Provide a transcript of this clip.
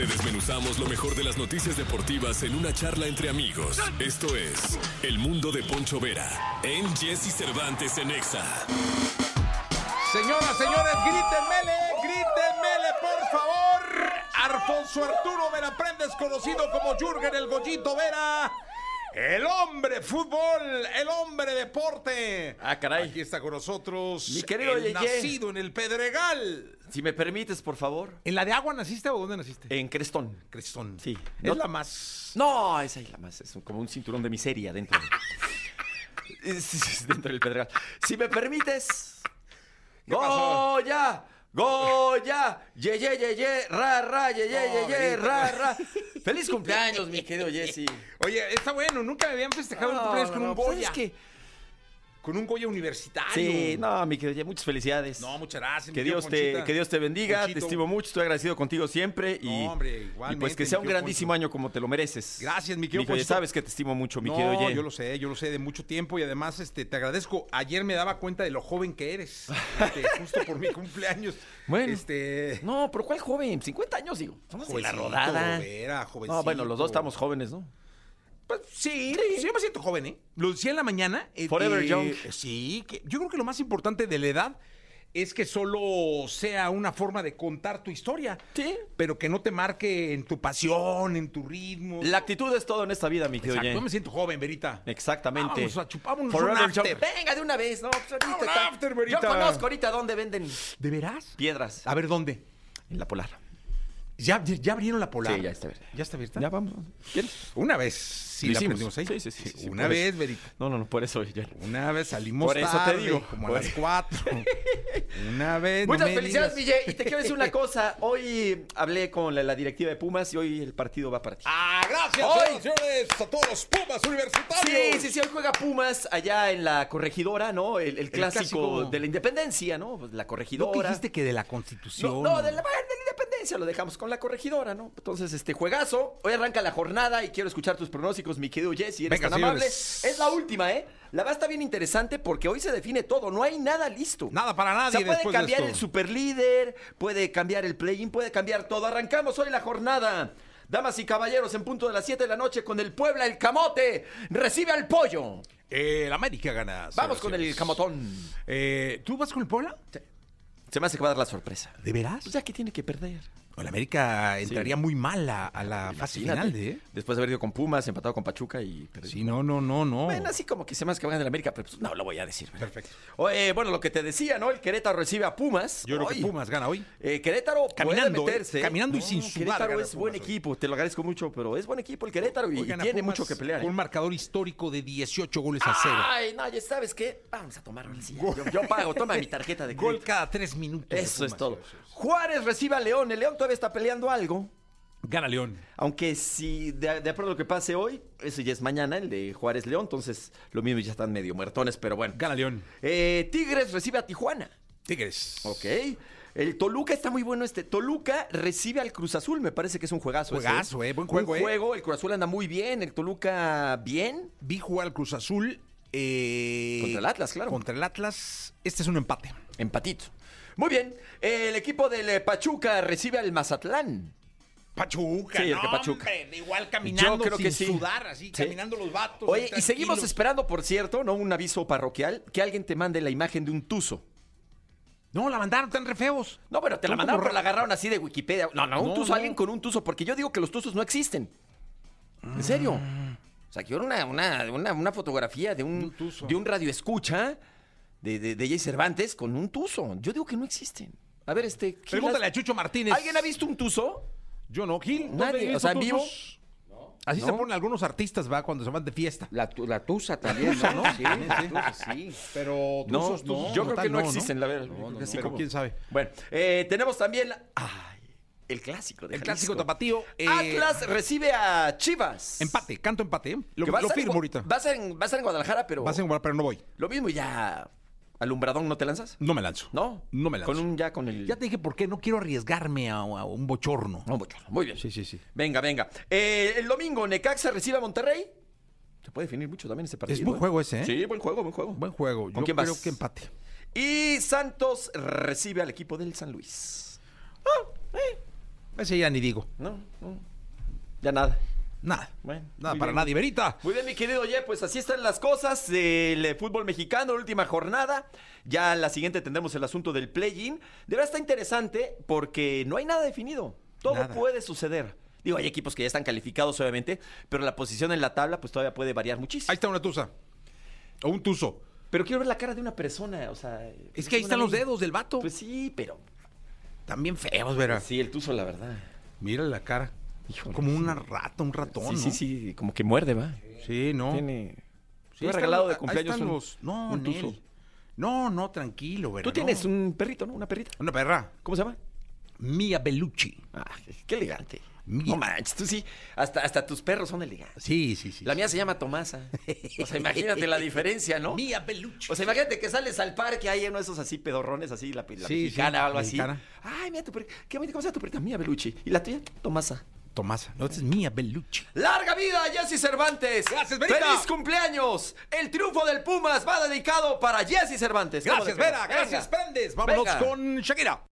Te desmenuzamos lo mejor de las noticias deportivas en una charla entre amigos. Esto es El Mundo de Poncho Vera en Jesse Cervantes en Exa. Señoras, señores, grítenmele, por favor. Alfonso Arturo Vera Prendes, conocido como Jürgen el Goyito Vera. El hombre fútbol, el hombre deporte. Ah, caray. Aquí está con nosotros. Mi querido el Yeye. nacido en el Pedregal. Si me permites, por favor. ¿En la de Agua naciste o dónde naciste? En Crestón. Crestón. Sí. Es No- la más... No, esa es la más. Es como un cinturón de miseria dentro. Es dentro del Pedregal. Si me permites. ¿Qué pasó? ¡Goya! ¡Goya! ¡Ye, ye, ye, ye! ¡Ra, ra! ¡Ye, ye, ye, ye! ¡Ra, ra! ¡Feliz cumpleaños, mi querido Jesse! Oye, está bueno, nunca me habían festejado un cumpleaños con un pues Goya. es que... Con un Goya universitario. Sí, no, mi querido Jesse, muchas felicidades. No, muchas gracias. Que mi tío Dios, Ponchita. que Dios te bendiga, Ponchito. te estimo mucho, estoy agradecido contigo siempre y, No, hombre, y igualmente, pues que mi sea un tío grandísimo Poncho. año como te lo mereces. Gracias, mi querido Mijo, ya Ponchito. sabes que te estimo mucho, mi No, querido Ye. yo lo sé de mucho tiempo y además te agradezco. Ayer me daba cuenta de lo joven que eres, justo por mi cumpleaños. Bueno. No, pero ¿cuál joven? 50 años, digo. Somos de la jovencito, rodada. Vera, jovencito. No, bueno, los dos estamos jóvenes, ¿no? Pues sí, yo me siento joven, ¿eh? Lo decía en la mañana. Forever young. Sí, que yo creo que lo más importante de la edad es que solo sea una forma de contar tu historia. Sí. Pero que no te marque en tu pasión, en tu ritmo. La actitud es todo en esta vida, mi querido Exacto, Ye. yo me siento joven, Verita. Exactamente. Vamos a chuparnos Forever un after. young. Venga, de una vez, ¿no? Pues ahorita Un está- after, Yo Verita. conozco ahorita dónde venden ¿De veras? piedras. A ver, ¿dónde? En la Polar. ¿Ya abrieron la Polar? Sí, ya está abierta. ¿Ya está abierta? Ya vamos. ¿Quieres? Una vez sí Lo la hicimos. aprendimos ahí. Sí, Una por vez, eso. Verita. No, por eso, ya. Una vez salimos Por eso te tarde, digo. como a Por las eso. 4. Una vez, Muchas no me felicidades, digas. Miguel. Y te quiero decir una cosa. Hoy hablé con la directiva de Pumas y hoy el partido va para ti. ¡Ah, gracias, Hoy. señores! A todos los Pumas universitarios. Sí, hoy juega Pumas allá en la Corregidora, ¿no? El clásico clásico. de la Independencia, ¿no? Pues la ¿No Corregidora. que dijiste que de la Constitución? No, de la Independencia lo dejamos con la Corregidora, ¿no? Entonces, juegazo. Hoy arranca la jornada y quiero escuchar tus pronósticos, mi querido Jesse, si eres Venga, tan amable. señores. Es la última, ¿eh? La va a estar bien interesante porque hoy se define todo. No hay nada listo. Nada para nadie O sea, puede después de cambiar esto. el superlíder, puede cambiar el play-in, puede cambiar todo. Arrancamos hoy la jornada. Damas y caballeros, en punto de las 7 de la noche con el Puebla, el Camote. Recibe al Pollo. El América gana. Vamos señoras con y el señores. Camotón. ¿Tú vas con el Puebla? Se me hace que va a dar la sorpresa. ¿De veras? Pues ya que tiene que perder. El América entraría muy mal a la fase Imagínate. final, ¿eh? Después de haber ido con Pumas, empatado con Pachuca y perdido. Sí, no. Bueno, así como que se me hace que van a ganar el América, pero pues no lo voy a decir. ¿verdad? Perfecto. Oye, bueno, lo que te decía, ¿no? El Querétaro recibe a Pumas. Yo creo que Hoy. Pumas gana hoy. Querétaro Caminando, puede meterse. caminando y sin sudar Querétaro gana es buen Pumas hoy. equipo, te lo agradezco mucho, pero es buen equipo el Querétaro y Hoy gana tiene Pumas mucho que pelear. con un marcador histórico de 18 goles a 0. Ay, no, ya sabes qué, vamos a tomar ahora sí. Yo pago, toma mi tarjeta de Gol crédito. cada 3 minutos. de Eso es Pumas, todo. señores. Juárez recibe a León. El León todavía está peleando algo. Gana León. Aunque si de acuerdo a lo que pase hoy, eso ya es mañana, el de Juárez León, entonces lo mismo ya están medio muertones, pero bueno. Gana León. Tigres recibe a Tijuana. Tigres. Ok. El Toluca está muy bueno Toluca recibe al Cruz Azul, me parece que es un juegazo. Juegazo, ese. buen juego, Un juego, el Cruz Azul anda muy bien, el Toluca bien. Vi jugar al Cruz Azul. Contra el Atlas, claro. Contra el Atlas. Este es un empate. Empatito. Muy bien. El equipo del Pachuca recibe al Mazatlán. Pachuca, Sí, el no, que Pachuca. hombre, igual caminando Yo creo sin que sí. sudar, así, Sí. caminando los vatos. Oye, y tranquilos. seguimos esperando, por cierto, ¿no? Un aviso parroquial, que alguien te mande la imagen de un tuzo. No, la mandaron tan re feos. No, bueno, te la Son mandaron, como pero la agarraron así de Wikipedia. No, un No, tuzo, no. alguien con un tuzo, porque yo digo que los tuzos no existen. En serio. O sea, que era una fotografía de un tuzo. de un radioescucha de Jay Cervantes con un tuzo. Yo digo que no existen. A ver, Gil, Pregúntale a Chucho Martínez. ¿alguien ha visto un tuzo? Yo no, Gil. ¿no Nadie, has visto o sea, en vivo. tuzos? Así ¿No? se ponen algunos artistas, va, cuando se van de fiesta. La tusa también, ¿no? Sí, la tusa, sí. Pero No, tuzos, tuzos yo como creo que tal, no existen, la verdad. Así Pero como- quién sabe. Bueno, tenemos también el clásico de El clásico Jalisco. tapatío. Atlas recibe a Chivas. Empate, canto empate. Lo Que va a ser firmo en- ahorita. Va a ser en Guadalajara, pero Vas a jugar, pero no voy. lo mismo y ya alumbradón no te lanzas. No me lanzo. ¿No? No me lanzo. Con el Ya te dije por qué no quiero arriesgarme a un bochorno. No, mucho. Muy bien. Sí. Venga. El domingo Necaxa recibe a Monterrey. Se puede definir mucho también ese partido. Es buen juego ese, ¿eh? Sí, buen juego. Buen juego. ¿Con Yo quién vas? creo que empate. Y Santos recibe al equipo del San Luis. Ese ya ni digo. No, ya nada. Nada. Bueno, Nada muy para bien. nadie. Verita. Muy bien, mi querido Oye, pues así están las cosas del fútbol mexicano, la última jornada. Ya en la siguiente tendremos el asunto del play-in. De verdad está interesante porque no hay nada definido. Todo Nada. puede suceder. Digo, hay equipos que ya están calificados, obviamente, pero la posición en la tabla pues todavía puede variar muchísimo. Ahí está una tusa. O un tuzo. Pero quiero ver la cara de una persona, o sea... Es que ahí están los dedos del vato. Pues sí, pero... También feos, verá. Sí, el tuzo, la verdad. Mira la cara. Híjole, Como sí. una rata, un ratón, Sí, ¿no? sí, como que muerde, va. Sí, ¿no? Tiene... Sí, Te he están regalado los- de ahí cumpleaños están un, los- No, un tuzo. Nel. No, tranquilo, verá. Tú tienes un perrito, ¿no? Una perrita. Una perra. ¿Cómo se llama? Mia Bellucci. Ah, qué elegante. Mía. No manches, tú sí. Hasta tus perros son elegantes. Sí. La mía se llama Tomasa. O sea, imagínate la diferencia, ¿no? Mia Bellucci. O sea, imagínate que sales al parque, hay uno de esos así pedorrones, así, la Sí, mexicana sí, o algo mexicana. así. Ay, mira tu perrita. ¿Cómo se llama tu perrita? Mía Belucci. ¿Y la tuya? Tomasa. Tomasa. No, esta es Mia Bellucci. ¡Larga vida, Jesse Cervantes! Gracias, Verita. ¡Feliz cumpleaños! El triunfo del Pumas va dedicado para Jesse Cervantes. ¿Cómo Gracias, de que no? Vera. Venga. Gracias, Prendes. Vámonos Venga. con Shakira.